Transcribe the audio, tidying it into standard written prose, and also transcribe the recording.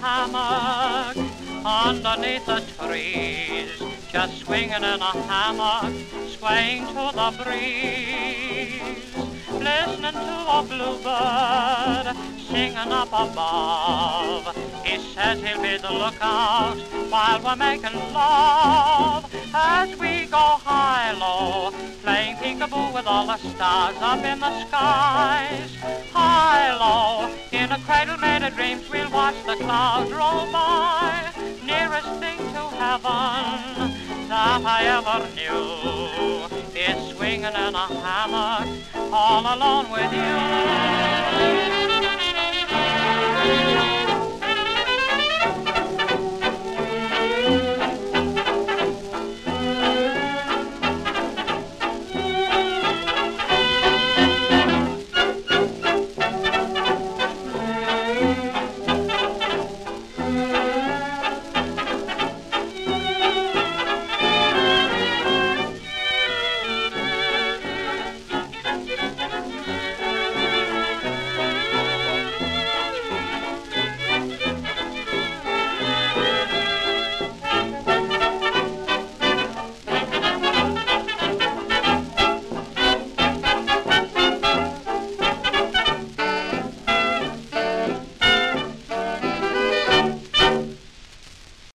hammock underneath the trees, just swinging in a hammock, swaying to the breeze, listening to a bluebird singing up above. He says he'll be the lookout while we're making love, as we go high-low, playing peekaboo with all the stars up in the skies. High-low, in a cradle made of dreams, we'll watch the clouds roll by. Nearest thing to heaven that I ever knew is swinging in a hammock all alone with you.